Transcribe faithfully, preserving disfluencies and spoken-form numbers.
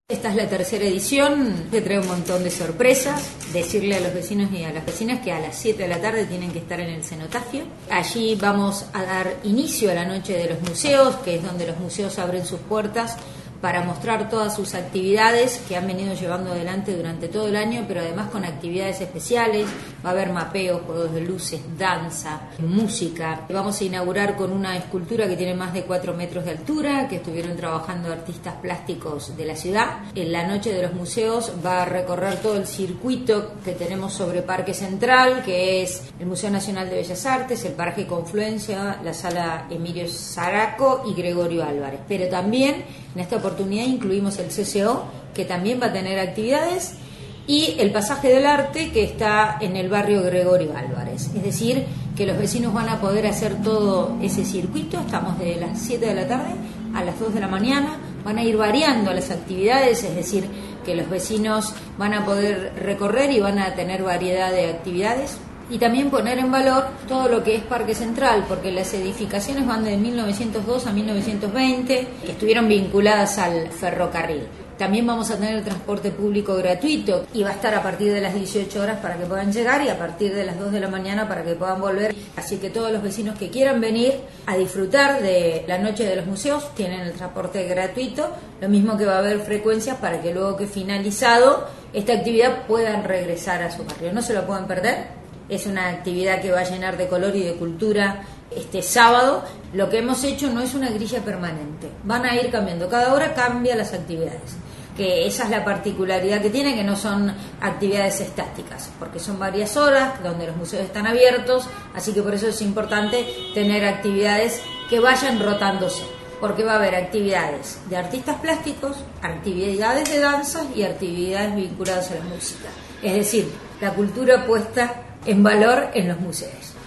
Esta es la tercera edición, que trae un montón de sorpresas. Decirle a los vecinos y a las vecinas que a las siete de la tarde tienen que estar en el cenotafio. Allí vamos a dar inicio a la noche de los museos, que es donde los museos abren sus puertas para mostrar todas sus actividades que han venido llevando adelante durante todo el año, pero además con actividades especiales. Va a haber mapeos, juegos de luces, danza, música. Vamos a inaugurar con una escultura que tiene más de cuatro metros de altura, que estuvieron trabajando artistas plásticos de la ciudad. En la noche de los museos va a recorrer todo el circuito que tenemos sobre Parque Central, que es el Museo Nacional de Bellas Artes, el Parque Confluencia, la Sala Emilio Saraco y Gregorio Álvarez. Pero también en esta oportunidad incluimos el C C O, que también va a tener actividades, y el Pasaje del Arte, que está en el barrio Gregorio Álvarez. Es decir, que los vecinos van a poder hacer todo ese circuito. Estamos de las siete de la tarde a las dos de la mañana. Van a ir variando las actividades, es decir, que los vecinos van a poder recorrer y van a tener variedad de actividades. Y también poner en valor todo lo que es Parque Central, porque las edificaciones van de mil novecientos dos a mil novecientos veinte, que estuvieron vinculadas al ferrocarril. También vamos a tener transporte público gratuito y va a estar a partir de las dieciocho horas para que puedan llegar y a partir de las dos de la mañana para que puedan volver. Así que todos los vecinos que quieran venir a disfrutar de la noche de los museos tienen el transporte gratuito, lo mismo que va a haber frecuencias para que luego que finalizado esta actividad puedan regresar a su barrio. No se lo pueden perder. Es una actividad que va a llenar de color y de cultura este sábado. Lo que hemos hecho no es una grilla permanente. Van a ir cambiando. Cada hora cambia las actividades. Que esa es la particularidad que tiene, que no son actividades estáticas, porque son varias horas donde los museos están abiertos. Así que por eso es importante tener actividades que vayan rotándose. Porque va a haber actividades de artistas plásticos, actividades de danza y actividades vinculadas a la música. Es decir, la cultura puesta en valor en los museos.